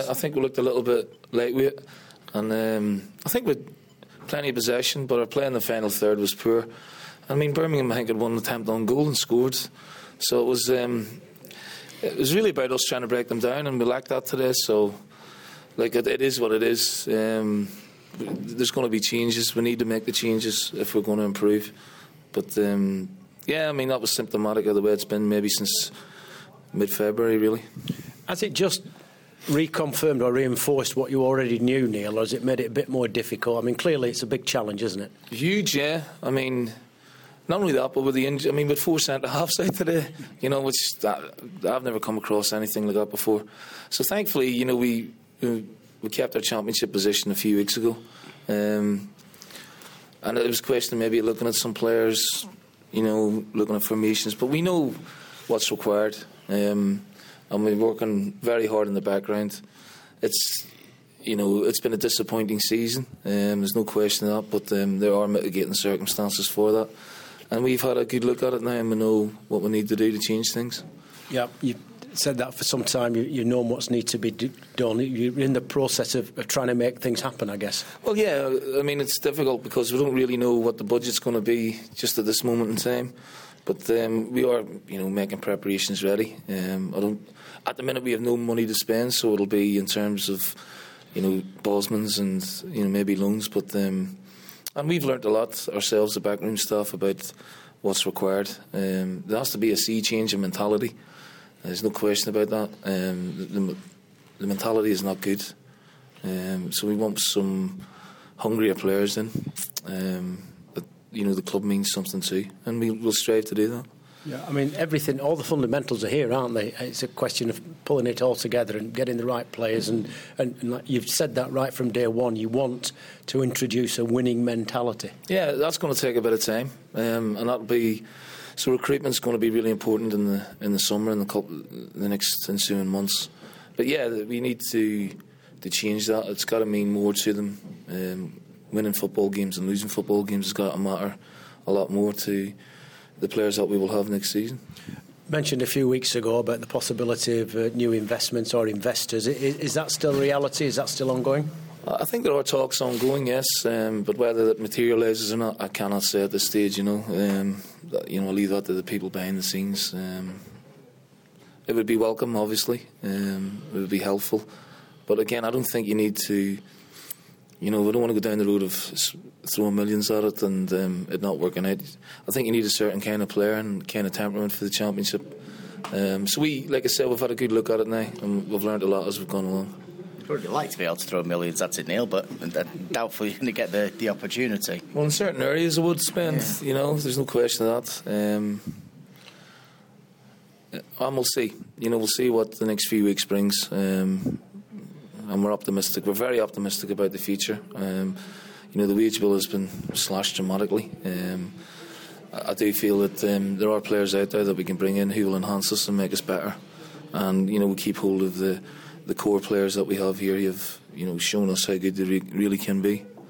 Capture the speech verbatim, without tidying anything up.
I think we looked a little bit lightweight, and um, I think we had plenty of possession, but our play in the final third was poor. I mean, Birmingham, I think, had one attempt on goal and scored, so it was um, it was really about us trying to break them down, and we lacked that today. So, like, it, it is what it is. Um, there's going to be changes. We need to make the changes if we're going to improve. But um, yeah, I mean, that was symptomatic of the way it's been maybe since mid-February, really. Has it just reconfirmed or reinforced what you already knew, Neil, or has it made it a bit more difficult? I mean, clearly it's a big challenge, isn't it? Huge, yeah. I mean, not only that, but with the injury, I mean, with four centre-halves out today, you know, which that, I've never come across anything like that before. So thankfully, you know, we we kept our championship position a few weeks ago. Um, and it was a question of maybe looking at some players, you know, looking at formations, but we know what's required. Um, and we're working very hard in the background. It's, you know, it's been a disappointing season. Um, there's no question of that, but um, there are mitigating circumstances for that. And we've had a good look at it now, and we know what we need to do to change things. Yeah, you've said that for some time. You, you know what's need to be do, done. You're in the process of, of trying to make things happen, I guess. Well, yeah, I mean, it's difficult because we don't really know what the budget's going to be just at this moment in time. But um, we are, you know, making preparations ready. Um, I don't. At the minute, we have no money to spend, so it'll be in terms of, you know, Bosmans and, you know, maybe loans. But um, and we've learnt a lot ourselves, the backroom staff, about what's required. Um, there has to be a sea change in mentality. There's no question about that. Um, the, the, the mentality is not good. Um, so we want some hungrier players in. Um, but, you know, the club means something too, and we will strive to do that. Yeah, I mean, everything, all the fundamentals are here, aren't they? It's a question of pulling it all together and getting the right players. And, and, and like you've said that right from day one. You want to introduce a winning mentality. Yeah, that's going to take a bit of time, um, and that'll be. So recruitment's going to be really important in the in the summer and the couple, the next ensuing months. But yeah, we need to to change that. It's got to mean more to them. Um, winning football games and losing football games has got to matter a lot more to the players that we will have next season. Mentioned a few weeks ago about the possibility of uh, new investments or investors. Is, is that still reality? Is that still ongoing? I think there are talks ongoing, yes, um, but whether that materialises or not, I cannot say at this stage. You know, um, you know, I'll leave that to the people behind the scenes. Um, it would be welcome, obviously. Um, it would be helpful, but again, I don't think you need to. You know, we don't want to go down the road of throwing millions at it and um, it not working out. I think you need a certain kind of player and kind of temperament for the championship. Um, so we, like I said, we've had a good look at it now, and we've learned a lot as we've gone along. I'd like to be able to throw millions at it, Neil, but doubtful you're going to get the, the opportunity. Well, in certain areas I would spend, yeah. You know, there's no question of that. Um, and we'll see. You know, we'll see what the next few weeks brings. Um, and we're optimistic. We're very optimistic about the future. Um, you know, the wage bill has been slashed dramatically. Um, I, I do feel that um, there are players out there that we can bring in who will enhance us and make us better. And, you know, we keep hold of the the core players that we have here. You've, you know, shown us how good they re- really can be.